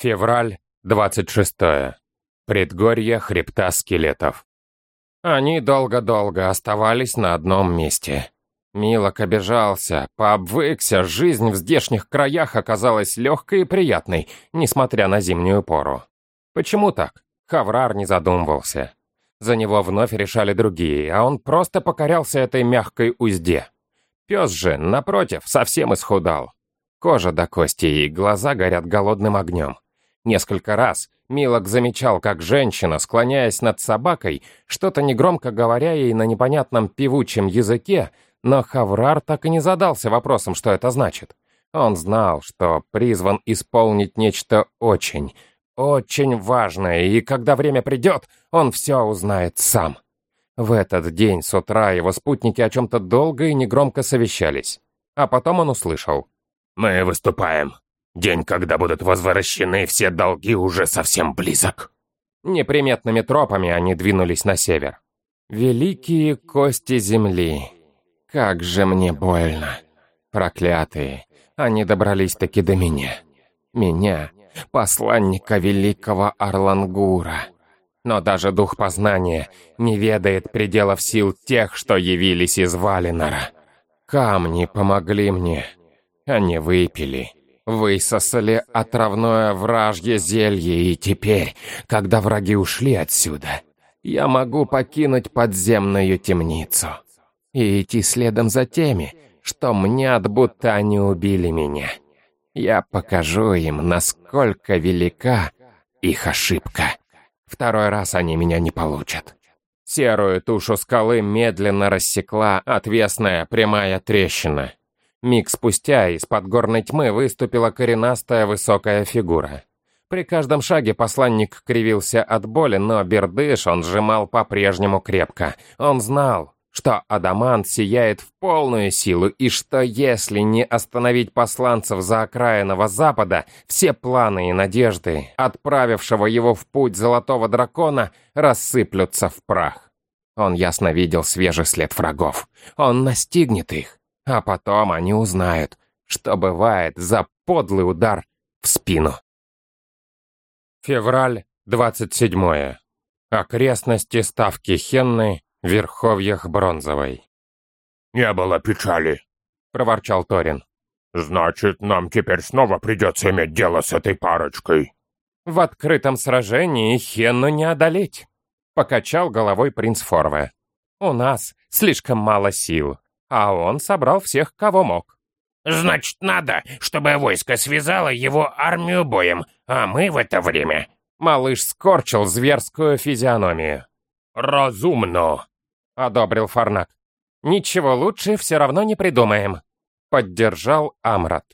Февраль 26. Предгорье хребта скелетов. Они долго-долго оставались на одном месте. Милок обижался, пообвыкся, жизнь в здешних краях оказалась легкой и приятной, несмотря на зимнюю пору. Почему так? Хаврар не задумывался. За него вновь решали другие, а он просто покорялся этой мягкой узде. Пес же, напротив, совсем исхудал. Кожа до кости и глаза горят голодным огнем. Несколько раз Милок замечал, как женщина, склоняясь над собакой, что-то негромко говоря ей на непонятном певучем языке, но Хаврар так и не задался вопросом, что это значит. Он знал, что призван исполнить нечто очень, очень важное, и когда время придет, он все узнает сам. В этот день с утра его спутники о чем-то долго и негромко совещались. А потом он услышал: «Мы выступаем. День, когда будут возвращены все долги, уже совсем близок». Неприметными тропами они двинулись на север. «Великие кости земли. Как же мне больно. Проклятые. Они добрались-таки до меня. Меня, посланника великого Орлангура. Но даже дух познания не ведает пределов сил тех, что явились из Валинора. Камни помогли мне. Они выпили, высосали отравное вражье зелье, и теперь, когда враги ушли отсюда, я могу покинуть подземную темницу и идти следом за теми, что мнят, будто они убили меня. Я покажу им, насколько велика их ошибка. Второй раз они меня не получат». Серую тушу скалы медленно рассекла отвесная прямая трещина. Миг спустя из-под горной тьмы выступила коренастая высокая фигура. При каждом шаге посланник кривился от боли, но бердыш он сжимал по-прежнему крепко. Он знал, что адамант сияет в полную силу, и что если не остановить посланцев за окраинного запада, все планы и надежды, отправившего его в путь золотого дракона, рассыплются в прах. Он ясно видел свежий след врагов. Он настигнет их. А потом они узнают, что бывает за подлый удар в спину. Февраль 27. Окрестности ставки Хенны в верховьях Бронзовой. «Не было печали», — проворчал Торин. «Значит, нам теперь снова придется иметь дело с этой парочкой». «В открытом сражении Хенну не одолеть», — покачал головой принц Форве. «У нас слишком мало сил. А он собрал всех, кого мог». «Значит, надо, чтобы войско связало его армию боем, а мы в это время...» Малыш скорчил зверскую физиономию. «Разумно», — одобрил Фарнак. «Ничего лучше все равно не придумаем», — поддержал Амрат.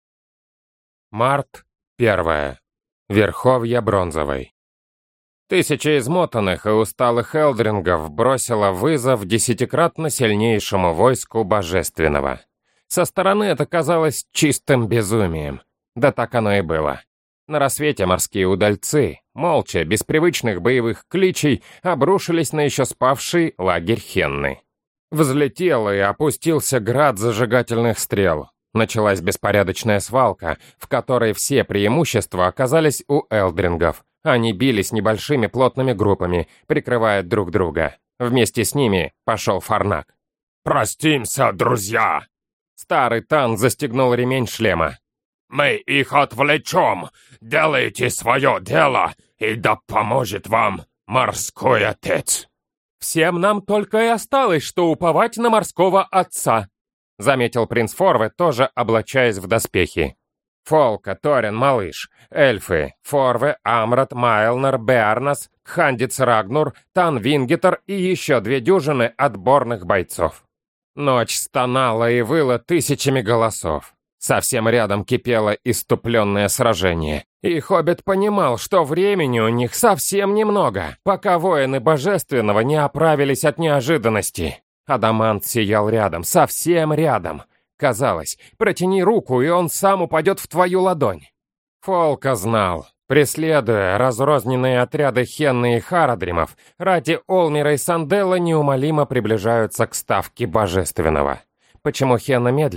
Март 1. Верховья Бронзовой. Тысяча измотанных и усталых элдрингов бросила вызов десятикратно сильнейшему войску Божественного. Со стороны это казалось чистым безумием. Да так оно и было. На рассвете морские удальцы, молча, без привычных боевых кличей, обрушились на еще спавший лагерь Хенны. Взлетел и опустился град зажигательных стрел. Началась беспорядочная свалка, в которой все преимущества оказались у элдрингов. Они бились небольшими плотными группами, прикрывая друг друга. Вместе с ними пошел Фарнак. «Простимся, друзья!» Старый Тан застегнул ремень шлема. «Мы их отвлечем! Делайте свое дело, и да поможет вам морской отец!» «Всем нам только и осталось, что уповать на морского отца», заметил принц Форве, тоже облачаясь в доспехи. Фолка, Торин, Малыш, эльфы, Форве, Амрат, Майлнер, Беарнас, Кхандиц Рагнур, Тан Вингитер и еще 2 дюжины отборных бойцов. Ночь стонала и выла тысячами голосов. Совсем рядом кипело иступленное сражение. И Хоббит понимал, что времени у них совсем немного, пока воины Божественного не оправились от неожиданности. Адамант сиял рядом, совсем рядом. Казалось, протяни руку, и он сам упадет в твою ладонь. Фолка знал. Преследуя разрозненные отряды Хенны и Харадримов, рати Олмира и Санделла неумолимо приближаются к ставке Божественного. Почему Хенна медлит?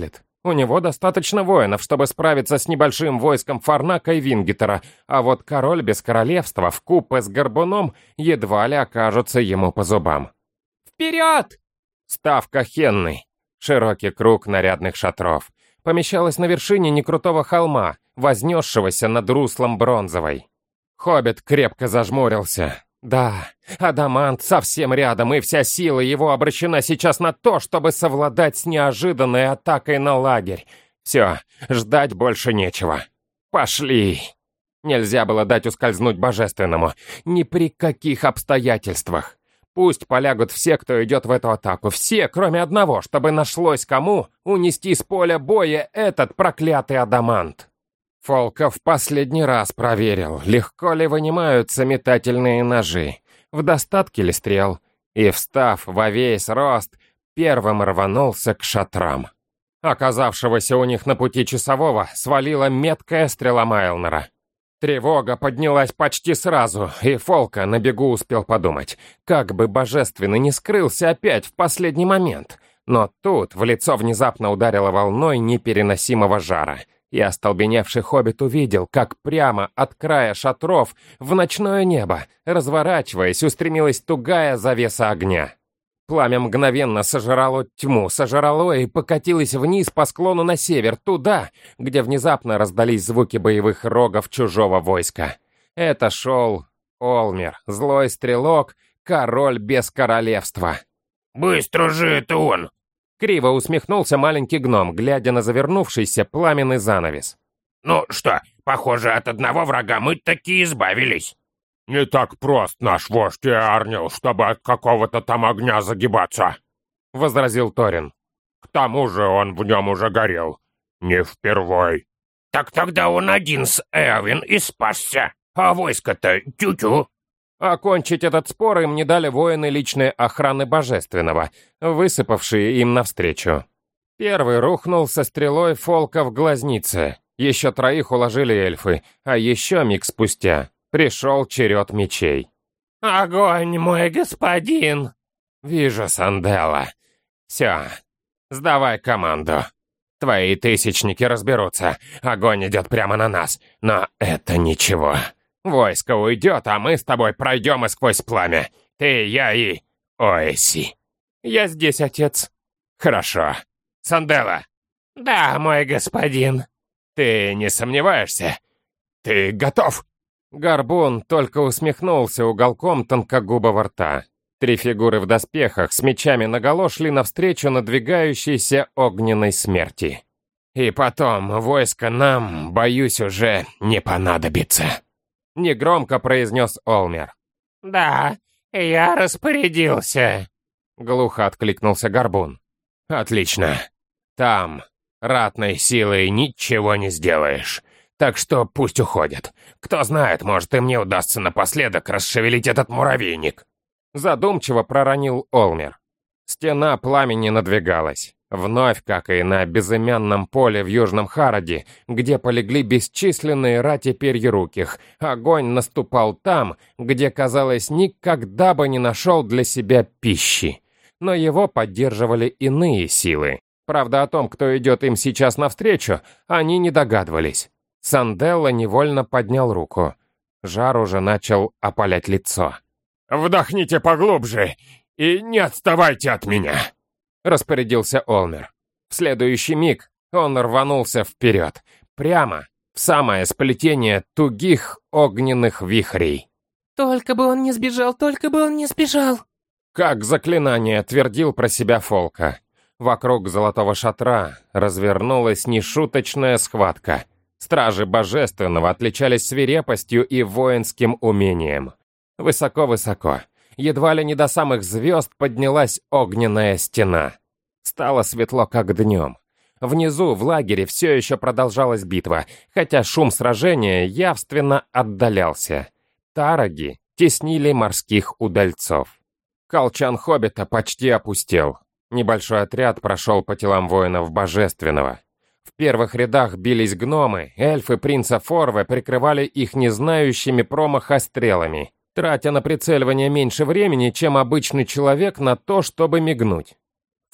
У него достаточно воинов, чтобы справиться с небольшим войском Фарнака и Вингитера, а вот король без королевства вкупе с Горбуном едва ли окажутся ему по зубам. «Вперед!» Ставка Хенны. Широкий круг нарядных шатров. Помещалась на вершине некрутого холма, вознесшегося над руслом Бронзовой. Хоббит крепко зажмурился. Да, Адамант совсем рядом, и вся сила его обращена сейчас на то, чтобы совладать с неожиданной атакой на лагерь. Все, ждать больше нечего. Пошли. Нельзя было дать ускользнуть Божественному. Ни при каких обстоятельствах. Пусть полягут все, кто идет в эту атаку. Все, кроме одного, чтобы нашлось кому унести с поля боя этот проклятый Адамант. Фолка в последний раз проверил, легко ли вынимаются метательные ножи, в достатке ли стрел, и, встав во весь рост, первым рванулся к шатрам. Оказавшегося у них на пути часового свалила меткая стрела Майлнера. Тревога поднялась почти сразу, и Фолка на бегу успел подумать, как бы Божественный не скрылся опять в последний момент. Но тут в лицо внезапно ударило волной непереносимого жара, и остолбеневший хоббит увидел, как прямо от края шатров в ночное небо, разворачиваясь, устремилась тугая завеса огня. Пламя мгновенно сожрало тьму, сожрало и покатилось вниз по склону на север, туда, где внезапно раздались звуки боевых рогов чужого войска. Это шел Олмер, злой стрелок, король без королевства. «Быстро же это он!» Криво усмехнулся маленький гном, глядя на завернувшийся пламенный занавес. «Ну что, похоже, от одного врага мы таки избавились». «Не так прост наш вождь Иарнил, чтобы от какого-то там огня загибаться», — возразил Торин. «К тому же он в нем уже горел. Не впервой». «Так тогда он один с Эовин и спасся, а войско-то тю-тю». Окончить этот спор им не дали воины личной охраны Божественного, высыпавшие им навстречу. Первый рухнул со стрелой Фолка в глазнице. Еще троих уложили эльфы, а еще миг спустя пришел черед мечей. «Огонь, мой господин!» «Вижу, Санделла. Все, сдавай команду. Твои тысячники разберутся. Огонь идет прямо на нас, но это ничего. Войско уйдет, а мы с тобой пройдем и сквозь пламя. Ты, я и Оэси». «Я здесь, отец». «Хорошо. Санделла». «Да, мой господин». «Ты не сомневаешься? Ты готов?» Горбун только усмехнулся уголком тонкогубого рта. Три фигуры в доспехах с мечами наголо шли навстречу надвигающейся огненной смерти. «И потом, войско нам, боюсь, уже не понадобится», — негромко произнес Олмер. «Да, я распорядился», — глухо откликнулся Горбун. «Отлично. Там ратной силой ничего не сделаешь. Так что пусть уходят. Кто знает, может, и мне удастся напоследок расшевелить этот муравейник». Задумчиво проронил Олмер. Стена пламени надвигалась. Вновь, как и на безымянном поле в Южном Хароде, где полегли бесчисленные рати перьеруких, огонь наступал там, где, казалось, никогда бы не нашел для себя пищи. Но его поддерживали иные силы. Правда, о том, кто идет им сейчас навстречу, они не догадывались. Санделла невольно поднял руку. Жар уже начал опалять лицо. «Вдохните поглубже и не отставайте от меня», — распорядился Олмер. В следующий миг он рванулся вперед, прямо в самое сплетение тугих огненных вихрей. «Только бы он не сбежал, только бы он не сбежал!» Как заклинание твердил про себя Фолка. Вокруг золотого шатра развернулась нешуточная схватка. Стражи Божественного отличались свирепостью и воинским умением. Высоко-высоко, едва ли не до самых звезд, поднялась огненная стена. Стало светло, как днем. Внизу, в лагере, все еще продолжалась битва, хотя шум сражения явственно отдалялся. Тараги теснили морских удальцов. Колчан Хоббита почти опустел. Небольшой отряд прошел по телам воинов Божественного. В первых рядах бились гномы, эльфы принца Форве прикрывали их незнающими промаха стрелами, тратя на прицеливание меньше времени, чем обычный человек на то, чтобы мигнуть.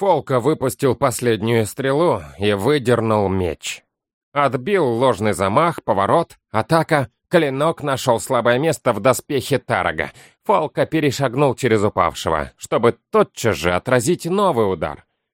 Фолка выпустил последнюю стрелу и выдернул меч. Отбил ложный замах, поворот, атака. Клинок нашел слабое место в доспехе Тарага. Фолка перешагнул через упавшего, чтобы тотчас же отразить новый удар.